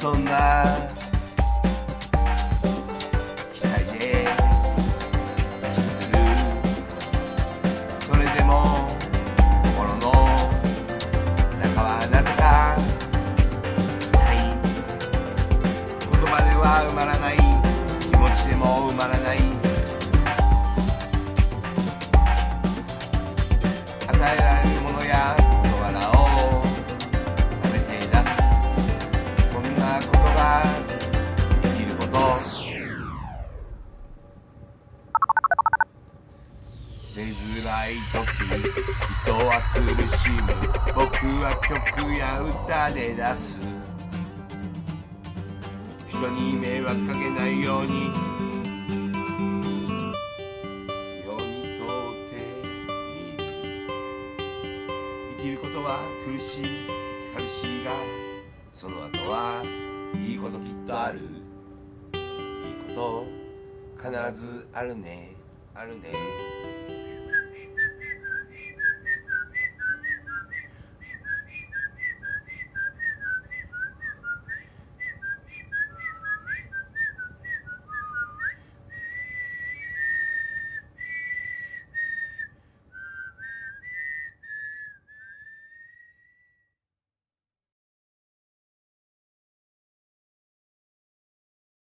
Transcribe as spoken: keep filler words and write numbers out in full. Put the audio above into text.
そんな期待で生きてる。それでも心の中はなぜか痛い。言葉では埋まらない、気持ちでも埋まらない。与えられるものや事柄を食べて出す、そんなことが生きること。出づらい時、人は苦しむ。僕は曲や歌で出す。人に迷惑かけないようにようにとっている。生きることは苦しい寂しいが、その後はいいこときっとある。いいこと必ずあるね、あるね。